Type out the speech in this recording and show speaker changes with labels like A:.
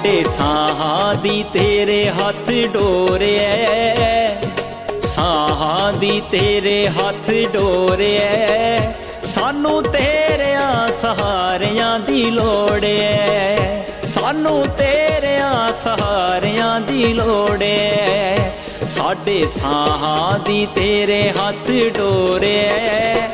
A: साडे साहां दी तेरे हथ डोर ऐ, साहां दी तेरे हथ डोर ऐ, सानू तेरियां सहारियां दी लोड़ ऐ, सानू तेरियां सहारियां दी लोड़ ऐ, साडे साहां दी तेरे हथ डोर ऐ।